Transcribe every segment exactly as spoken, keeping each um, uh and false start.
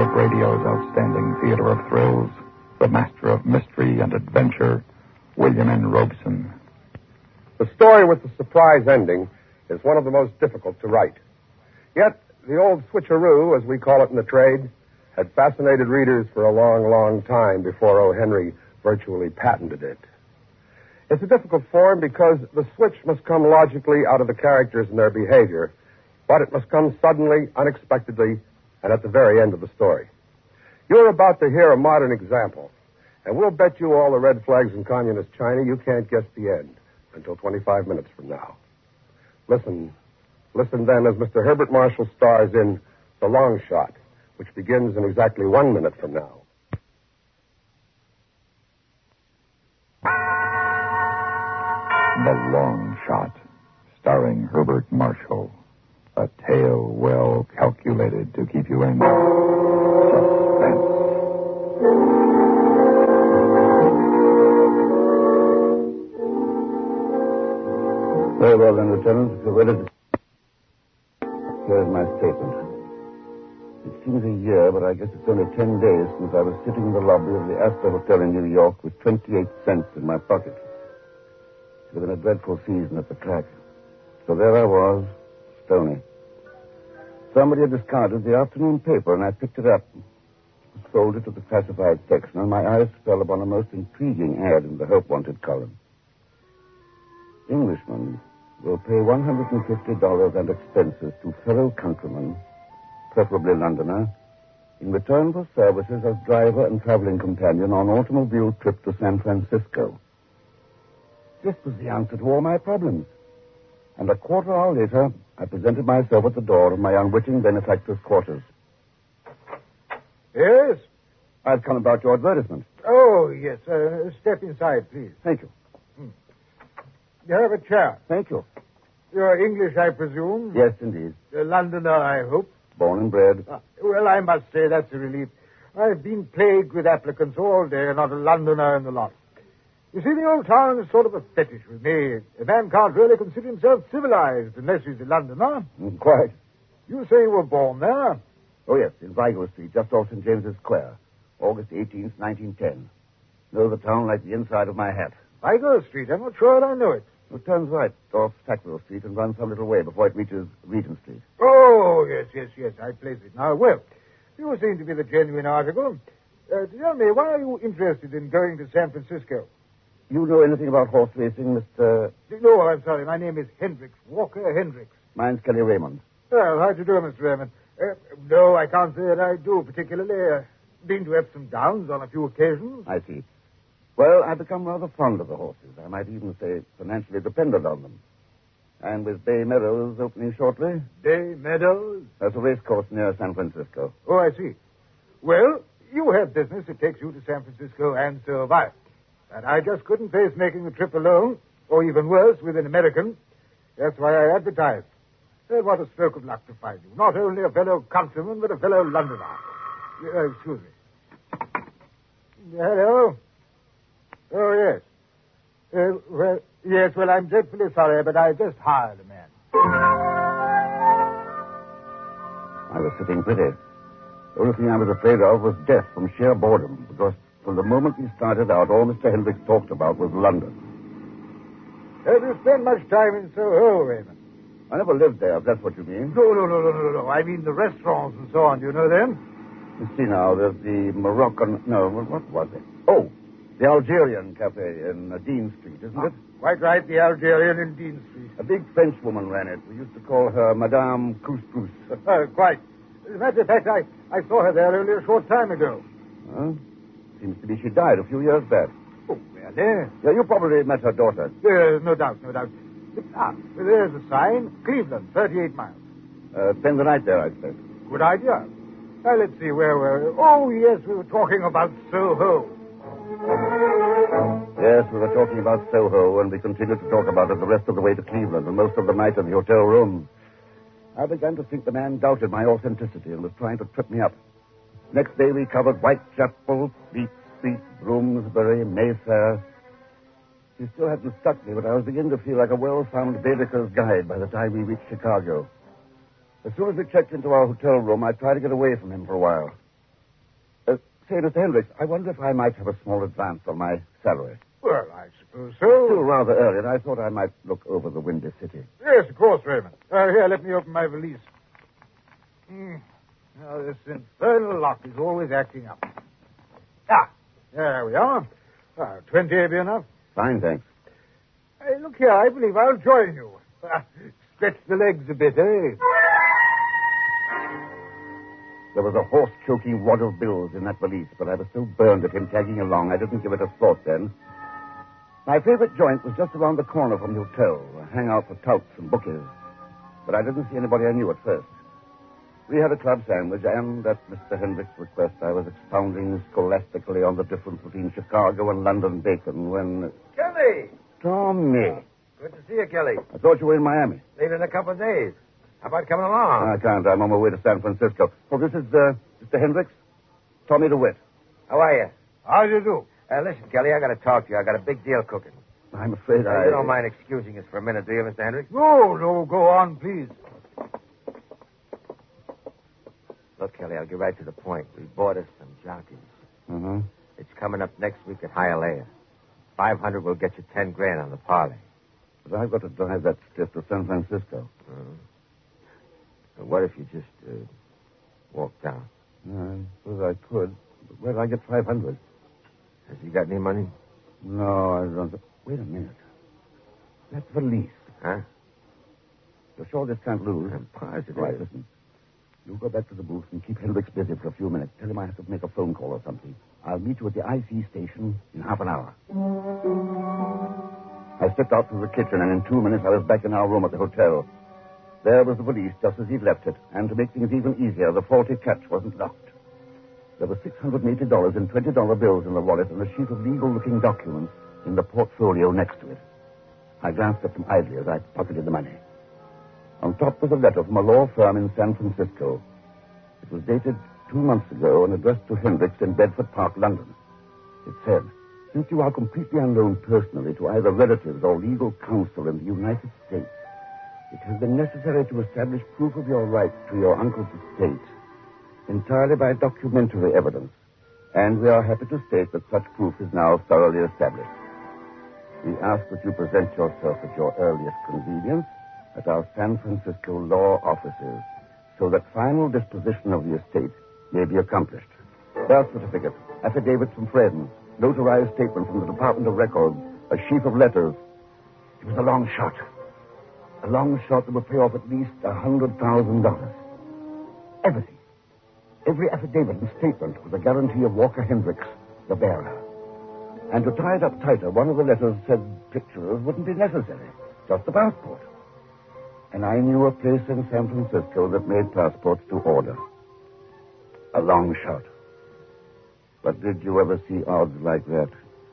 of radio's outstanding theater of thrills, the master of mystery and adventure, William N. Robson. The story with the surprise ending is one of the most difficult to write. Yet, the old switcheroo, as we call it in the trade, had fascinated readers for a long, long time before O. Henry virtually patented it. It's a difficult form because the switch must come logically out of the characters and their behavior, but it must come suddenly, unexpectedly, and at the very end of the story. You're about to hear a modern example, and we'll bet you all the red flags in communist China you can't guess the end until twenty-five minutes from now. Listen, listen then as Mister Herbert Marshall stars in The Long Shot, which begins in exactly one minute from now. The Long Shot, starring Herbert Marshall. A tale well calculated to keep you in suspense. Very well, then, Lieutenant. If you're ready to... Here's my statement. It seems a year, but I guess it's only ten days since I was sitting in the lobby of the Astor Hotel in New York with twenty-eight cents in my pocket. It had been a dreadful season at the track. So there I was, stony. Somebody had discarded the afternoon paper, and I picked it up. It was folded to the classified section, and my eyes fell upon a most intriguing ad in the Help Wanted column. Englishmen will pay one hundred fifty dollars and expenses to fellow countrymen, preferably Londoner, in return for services as driver and traveling companion on automobile trip to San Francisco. This was the answer to all my problems. And a quarter hour later, I presented myself at the door of my unwitting benefactor's quarters. Yes? I've come about your advertisement. Oh, yes. Uh, step inside, please. Thank you. Hmm. You have a chair. Thank you. You're English, I presume? Yes, indeed. A Londoner, I hope? Born and bred. Ah, well, I must say that's a relief. I've been plagued with applicants all day, and not a Londoner in the lot. You see, the old town is sort of a fetish with me. A man can't really consider himself civilized unless he's a Londoner. Mm, quite. You say you were born there? Oh, yes, in Vigo Street, just off Saint James's Square. August eighteenth, nineteen ten. Know the town like the inside of my hat. Vigo Street? I'm not sure I know it. It turns right off Sackville Street and runs some little way before it reaches Regent Street. Oh, yes, yes, yes. I place it now. Well, you seem to be the genuine article. Uh, tell me, why are you interested in going to San Francisco? You know anything about horse racing, Mister... No, I'm sorry. My name is Hendricks. Walker Hendricks. Mine's Kelly Raymond. Well, how do you do, Mister Raymond? Uh, no, I can't say that I do particularly. Uh, been to Epsom Downs on a few occasions. I see. Well, I've become rather fond of the horses. I might even say financially dependent on them. And with Bay Meadows opening shortly... Bay Meadows? That's a race course near San Francisco. Oh, I see. Well, you have business that takes you to San Francisco and survive. And I just couldn't face making the trip alone, or even worse, with an American. That's why I advertised. And what a stroke of luck to find you. Not only a fellow countryman, but a fellow Londoner. Uh, excuse me. Hello? Oh, yes. Uh, well, yes, well, I'm dreadfully sorry, but I just hired a man. I was sitting pretty. The only thing I was afraid of was death from sheer boredom, because from the moment we started out, all Mister Hendricks talked about was London. Have you spent much time in Soho, Raymond? I never lived there, if that's what you mean. No, no, no, no, no, no. I mean the restaurants and so on. Do you know them? You see now, there's the Moroccan... No, what was it? Oh, the Algerian Cafe in uh, Dean Street, isn't ah, it? Quite right, the Algerian in Dean Street. A big French woman ran it. We used to call her Madame Couscous. Uh, quite. As a matter of fact, I, I saw her there only a short time ago. Huh? Seems to be she died a few years back. Oh, really? Yeah, you probably met her daughter. Uh, no doubt, no doubt. Ah, there's a sign. Cleveland, thirty-eight miles. Uh, spend the night there, I expect. Good idea. Now, let's see where we're... Oh, yes, we were talking about Soho. Yes, we were talking about Soho, and we continued to talk about it the rest of the way to Cleveland and most of the night in the hotel room. I began to think the man doubted my authenticity and was trying to trip me up. Next day, we covered Whitechapel, Fleet Street, Bloomsbury, Mayfair. She still hadn't struck me, but I was beginning to feel like a well-found Baedeker's guide by the time we reached Chicago. As soon as we checked into our hotel room, I tried to get away from him for a while. Say, Mister Hendricks, I wonder if I might have a small advance on my salary. Well, I suppose Still so. rather early, and I thought I might look over the Windy City. Yes, of course, Raymond. Uh, here, let me open my valise. Mm. Now, this infernal lock is always acting up. Ah, there we are. Uh, Twenty be enough? Fine, thanks. Hey, look here, I believe I'll join you. Stretch the legs a bit, eh? There was a horse-choking wad of bills in that valise, but I was so burned at him tagging along, I didn't give it a thought then. My favorite joint was just around the corner from the hotel, a hangout for touts and bookies. But I didn't see anybody I knew at first. We had a club sandwich, and at Mister Hendricks' request, I was expounding scholastically on the difference between Chicago and London bacon when... Kelly! Tommy! Good to see you, Kelly. I thought you were in Miami. Leaving in a couple of days. How about coming along? I can't. I'm on my way to San Francisco. Oh, this is uh, Mister Hendricks. Tommy DeWitt. How are you? How do you do? Uh, listen, Kelly, I got to talk to you. I got a big deal cooking. I'm afraid Uh, I... You don't mind excusing us for a minute, do you, Mister Hendricks? No, no, go on, please. Look, Kelly, I'll get right to the point. We bought us some jockeys. Uh-huh. It's coming up next week at Hialeah. Five hundred will get you ten grand on the parlay. But I've got to drive that stiff to San Francisco. Uh-huh. So what if you just uh, walk down? I suppose I could. But where'd I get five hundred? Has he got any money? No, I don't. Wait a minute. That's valise. Huh? You're sure this can't lose? I'm positive. Right, listen. You go back to the booth and keep Hendricks busy for a few minutes. Tell him I have to make a phone call or something. I'll meet you at the I C station in half an hour. I stepped out through the kitchen, and in two minutes I was back in our room at the hotel. There was the valise, just as he'd left it. And to make things even easier, the faulty catch wasn't locked. There were six hundred eighty dollars in twenty dollar bills in the wallet and a sheet of legal-looking documents in the portfolio next to it. I glanced at them idly as I pocketed the money. On top was a letter from a law firm in San Francisco. It was dated two months ago and addressed to Hendricks in Bedford Park, London. It said, since you are completely unknown personally to either relatives or legal counsel in the United States, it has been necessary to establish proof of your right to your uncle's estate entirely by documentary evidence, and we are happy to state that such proof is now thoroughly established. We ask that you present yourself at your earliest convenience at our San Francisco law offices so that final disposition of the estate may be accomplished. Birth certificate, affidavits from friends, notarized statement from the Department of Records, a sheaf of letters. It was a long shot. A long shot that would pay off at least a hundred thousand dollars. Everything. Every affidavit and statement was a guarantee of Walker Hendricks, the bearer. And to tie it up tighter, one of the letters said pictures wouldn't be necessary, just a passport. And I knew a place in San Francisco that made passports to order. A long shot. But did you ever see odds like that?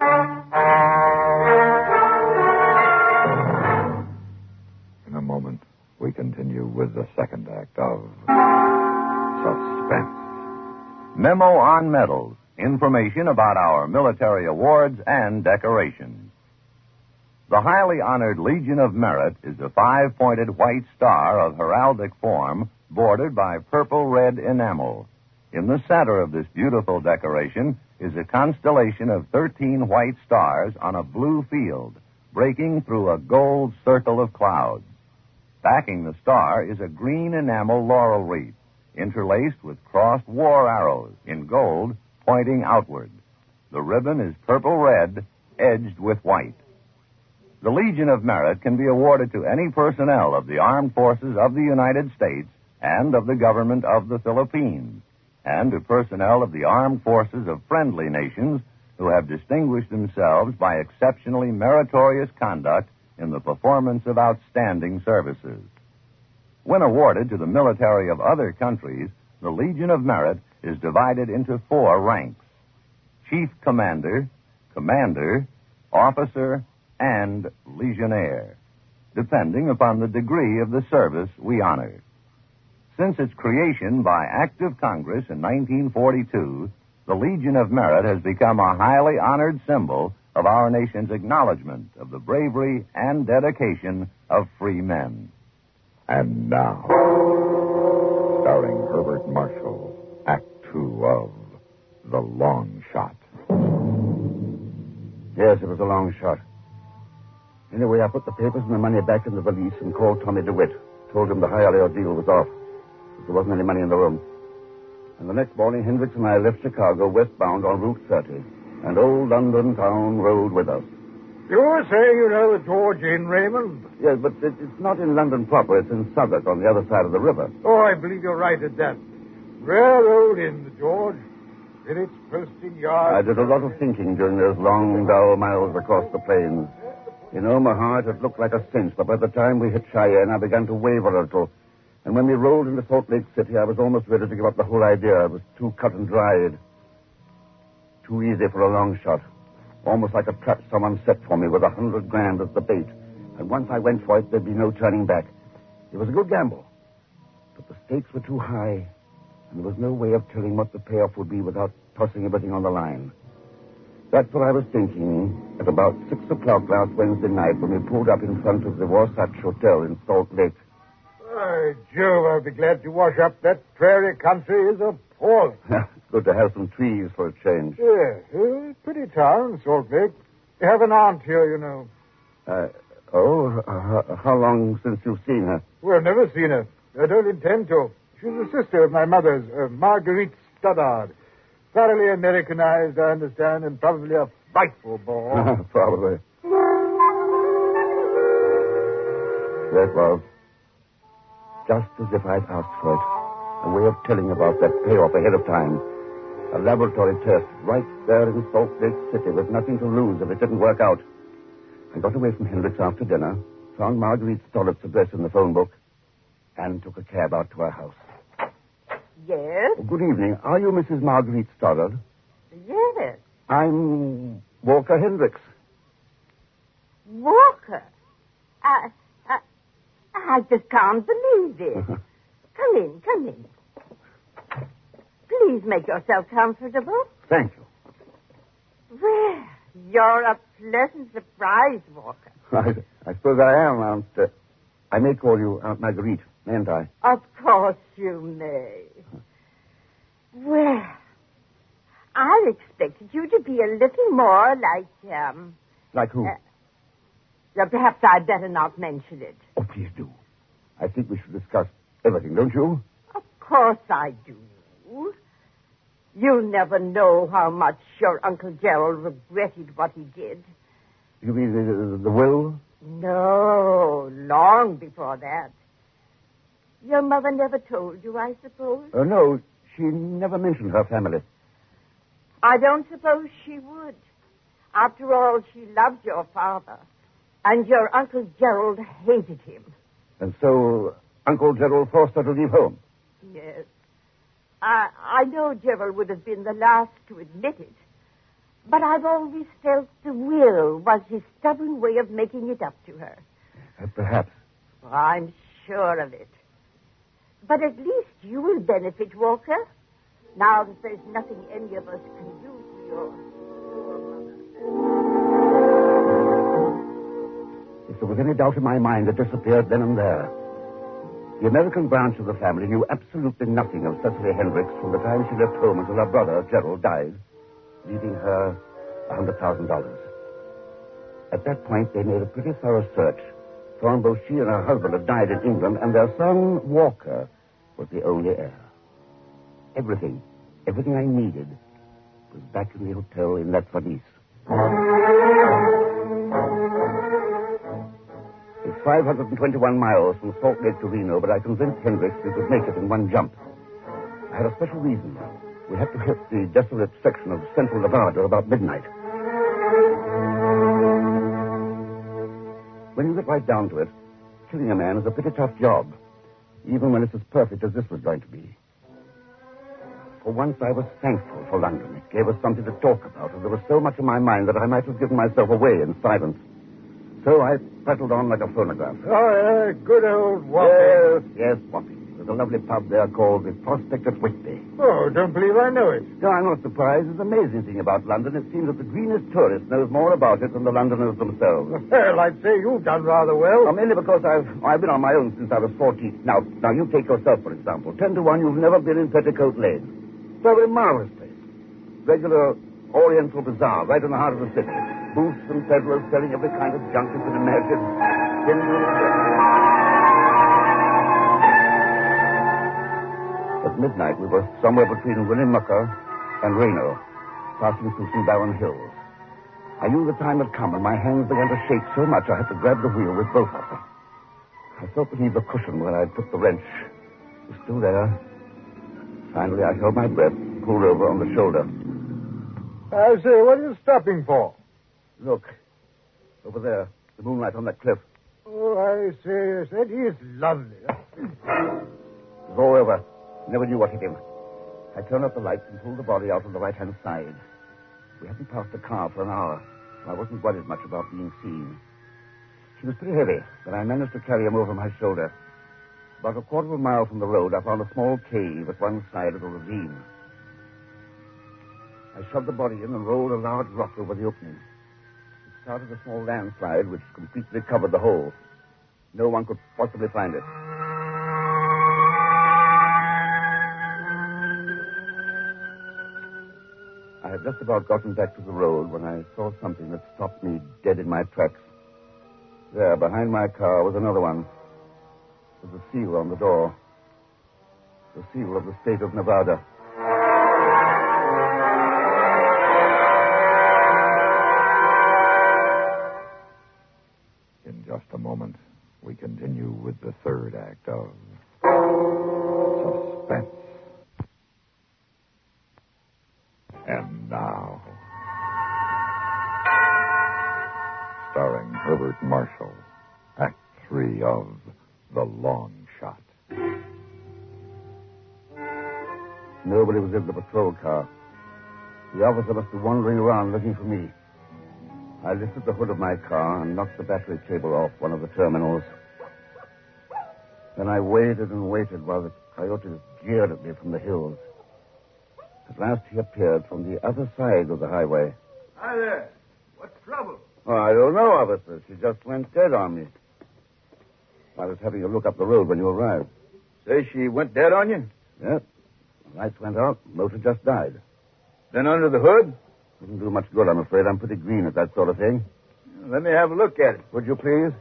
In a moment, we continue with the second act of Suspense. Memo on medals. Information about our military awards and decorations. The highly honored Legion of Merit is a five-pointed white star of heraldic form bordered by purple-red enamel. In the center of this beautiful decoration is a constellation of thirteen white stars on a blue field, breaking through a gold circle of clouds. Backing the star is a green enamel laurel wreath, interlaced with crossed war arrows in gold pointing outward. The ribbon is purple-red, edged with white. The Legion of Merit can be awarded to any personnel of the armed forces of the United States and of the government of the Philippines, and to personnel of the armed forces of friendly nations who have distinguished themselves by exceptionally meritorious conduct in the performance of outstanding services. When awarded to the military of other countries, the Legion of Merit is divided into four ranks: Chief Commander, Commander, Officer, and Legionnaire, depending upon the degree of the service we honor. Since its creation by Act of Congress in nineteen forty-two, the Legion of Merit has become a highly honored symbol of our nation's acknowledgement of the bravery and dedication of free men. And now, starring Herbert Marshall, Act Two of the long shot. Yes, it was a long shot. Anyway, I put the papers and the money back in the valise and called Tommy DeWitt. Told him the Hialeah deal was off. But there wasn't any money in the room. And the next morning, Hendricks and I left Chicago westbound on Route thirty. And old London town rode with us. You were saying you know the George Inn, Raymond? Yes, but it, it's not in London proper. It's in Southwark on the other side of the river. Oh, I believe you're right at that. Rare old inn, the George. With its posting yard. I did a lot of thinking during those long, dull miles across the plains. In Omaha, it had looked like a cinch, but by the time we hit Cheyenne, I began to waver a little. And when we rolled into Salt Lake City, I was almost ready to give up the whole idea. It was too cut and dried. Too easy for a long shot. Almost like a trap someone set for me with a hundred grand as the bait. And once I went for it, there'd be no turning back. It was a good gamble. But the stakes were too high, and there was no way of telling what the payoff would be without tossing everything on the line. That's what I was thinking at about six o'clock last Wednesday night when we pulled up in front of the Wasatch Hotel in Salt Lake. By Jove, I'll be glad to wash up. That prairie country is appalling. It's good to have some trees for a change. Yeah, uh, pretty town, Salt Lake. You have an aunt here, you know. Uh, oh, uh, how long since you've seen her? Well, never seen her. I don't intend to. She's a sister of my mother's, uh, Marguerite Stoddard. Thoroughly Americanized, I understand, and probably a frightful bore. Probably. That was just as if I'd asked for it. A way of telling about that payoff ahead of time. A laboratory test right there in Salt Lake City with nothing to lose if it didn't work out. I got away from Hendricks after dinner, found Marguerite Stollart's address in the phone book, and took a cab out to her house. Yes? Oh, good evening. Are you Missus Marguerite Stoddard? Yes. I'm Walker Hendricks. Walker? I, I, I just can't believe it. Come in, come in. Please make yourself comfortable. Thank you. Well, you're a pleasant surprise, Walker. I, I suppose I am, Aunt. Uh, I may call you Aunt Marguerite, mayn't I? Of course you may. Well, I expected you to be a little more like, um... Like who? Uh, well, perhaps I'd better not mention it. Oh, please do. I think we should discuss everything, don't you? Of course I do. You'll never know how much your Uncle Gerald regretted what he did. You mean the, the will? No, long before that. Your mother never told you, I suppose? Uh, no, she never mentioned her family. I don't suppose she would. After all, she loved your father. And your Uncle Gerald hated him. And so Uncle Gerald forced her to leave home? Yes. I, I know Gerald would have been the last to admit it. But I've always felt the will was his stubborn way of making it up to her. Uh, perhaps. Oh, I'm sure of it. But at least you will benefit, Walker. Now that there's nothing any of us can do for your... If there was any doubt in my mind, it disappeared then and there. The American branch of the family knew absolutely nothing of Cecily Hendricks from the time she left home until her brother, Gerald, died, leaving her one hundred thousand dollars. At that point, they made a pretty thorough search, found both she and her husband had died in England, and their son, Walker, was the only heir. Everything, everything I needed was back in the hotel in that valise. It's five hundred twenty-one miles from Salt Lake to Reno, but I convinced Hendricks we could make it in one jump. I had a special reason. We had to hit the desolate section of central Nevada about midnight. When you get right down to it, killing a man is a pretty tough job, even when it's as perfect as this was going to be. For once, I was thankful for London. It gave us something to talk about, and there was so much in my mind that I might have given myself away in silence. So I prattled on like a phonograph. Oh, yeah, good old Wapping. Yes, yes, Wapping. There's a lovely pub there called the Prospect at Whitby. Oh, don't believe I know it. No, I'm not surprised. It's an amazing thing about London. It seems that the greenest tourist knows more about it than the Londoners themselves. Well, I'd say you've done rather well. Well, mainly because I've I've been on my own since I was fourteen. Now, now you take yourself, for example. Ten to one, you've never been in Petticoat Lane. It's a very marvelous place. regular Oriental bazaar right in the heart of the city. Booths and peddlers selling every kind of junk you can imagine. At midnight, we were somewhere between Winnemucca and Reno, passing through some barren hills. I knew the time had come, and my hands began to shake so much I had to grab the wheel with both of them. I felt beneath the cushion when I took the wrench. It was still there. Finally, I held my breath, pulled over on the shoulder. I say, what are you stopping for? Look, over there, the moonlight on that cliff. Oh, I say, yes, that is lovely. It's all over. Never knew what hit him. I turned up the lights and pulled the body out on the right-hand side. We hadn't passed a car for an hour, so I wasn't worried much about being seen. She was pretty heavy, but I managed to carry him over my shoulder. About a quarter of a mile from the road, I found a small cave at one side of the ravine. I shoved the body in and rolled a large rock over the opening. It started a small landslide which completely covered the hole. No one could possibly find it. I had just about gotten back to the road when I saw something that stopped me dead in my tracks. There, behind my car, was another one. There was a seal on the door. The seal of the state of Nevada. In just a moment, we continue with the third act of Suspense. And now, starring Herbert Marshall, Act Three of The Long Shot. Nobody was in the patrol car. The officer must be wandering around looking for me. I lifted the hood of my car and knocked the battery cable off one of the terminals. Then I waited and waited while the coyotes jeered at me from the hills. At last he appeared from the other side of the highway. Hi there. What's the trouble? Oh, I don't know, officer. She just went dead on me. I was having a look up the road when you arrived. Say she went dead on you? Yep. The lights went out. Motor just died. Then under the hood? Wouldn't do much good, I'm afraid. I'm pretty green at that sort of thing. Let me have a look at it. Would you please?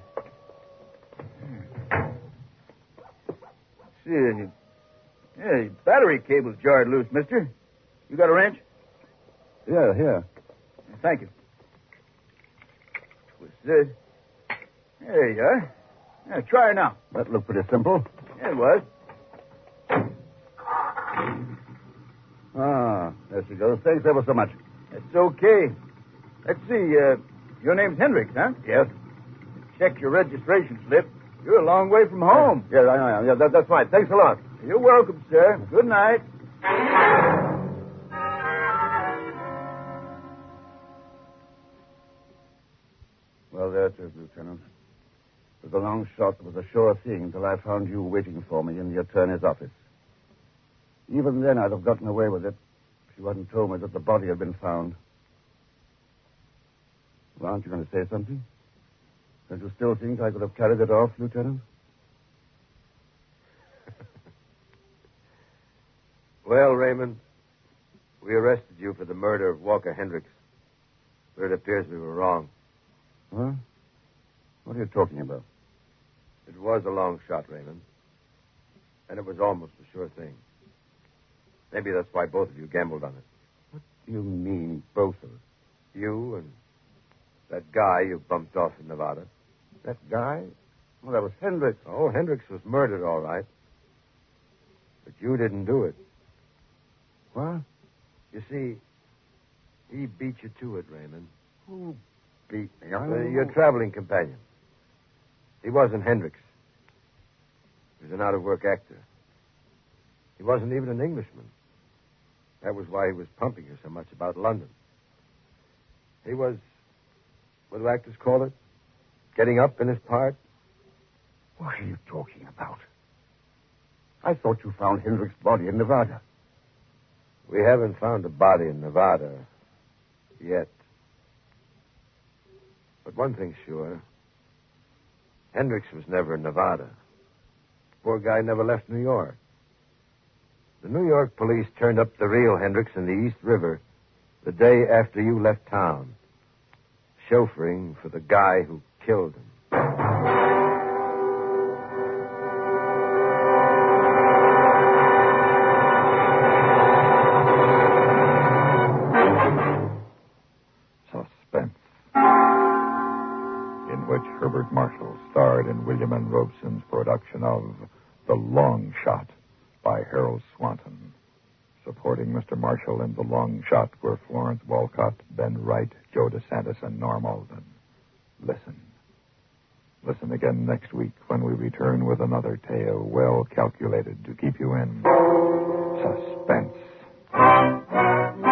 See, yeah, your battery cable's jarred loose, mister. You got a wrench? Yeah, here. Thank you. Twist this. There you are. Yeah, try her now. That looked pretty simple. Yeah, it was. Ah, there she goes. Thanks ever so much. That's okay. Let's see, uh, your name's Hendricks, huh? Yes. Check your registration slip. You're a long way from home. Yeah, I know. Yeah, that, that's right. Thanks a lot. You're welcome, sir. Good night. Well, there it is, Lieutenant. It was a long shot. It was a sure thing until I found you waiting for me in the attorney's office. Even then, I'd have gotten away with it if you hadn't told me that the body had been found. Well, aren't you going to say something? Don't you still think I could have carried it off, Lieutenant? Well, Raymond, we arrested you for the murder of Walker Hendricks. But it appears we were wrong. Huh? What are you talking about? It was a long shot, Raymond. And it was almost a sure thing. Maybe that's why both of you gambled on it. What do you mean, both of us? You and that guy you bumped off in Nevada. That guy? Well, that was Hendricks. Oh, Hendricks was murdered, all right. But you didn't do it. What? You see, he beat you to it, Raymond. Who beat me? I Uh, don't your know. traveling companion. He wasn't Hendricks. He was an out-of-work actor. He wasn't even an Englishman. That was why he was pumping you so much about London. He was, what do actors call it? Getting up in his part? What are you talking about? I thought you found Hendricks' body in Nevada. We haven't found a body in Nevada yet. But one thing's sure. Hendricks was never in Nevada. Poor guy never left New York. The New York police turned up the real Hendricks in the East River the day after you left town, chauffeuring for the guy who killed him. Suspense, in which Herbert Marshall starred in William N. Robeson's production of The Long Shot by Harold Swanton. Supporting Mister Marshall in The Long Shot were Florence Walcott, Ben Wright, Joe DeSantis, and Norm Alden. Listen. Listen again next week when we return with another tale well calculated to keep you in suspense.